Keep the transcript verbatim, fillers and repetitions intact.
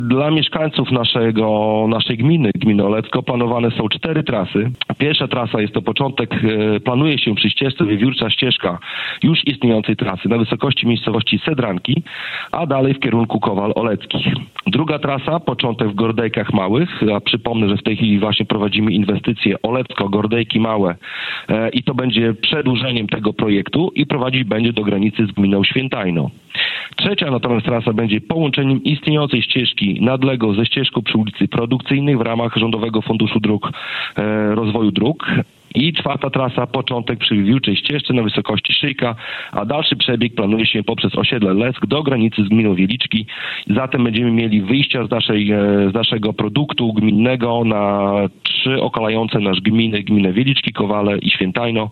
Dla mieszkańców naszego, naszej gminy, gminy Olecko, planowane są cztery trasy. Pierwsza trasa jest to początek, e, planuje się przy ścieżce wiewiórcza ścieżka już istniejącej trasy na wysokości miejscowości Sedranki, a dalej w kierunku Kowal Oleckich. Druga trasa, początek w Gordejkach Małych, a przypomnę, że w tej chwili właśnie prowadzimy inwestycje Olecko, Gordejki Małe e, i to będzie przedłużeniem tego projektu i prowadzić będzie do granicy z gminą Świętajno. Trzecia natomiast trasa będzie połączeniem istniejącej ścieżki Nadlegą ze ścieżką przy ulicy Produkcyjnej w ramach Rządowego Funduszu Dróg, e, Rozwoju Dróg. I czwarta trasa, początek przy wiewiórczej ścieżce na wysokości Szyjka, a dalszy przebieg planuje się poprzez osiedle Lesk do granicy z gminą Wieliczki. Zatem będziemy mieli wyjścia z, naszej, z naszego produktu gminnego na trzy okalające nasz gminy, gminę Wieliczki, Kowale i Świętajno.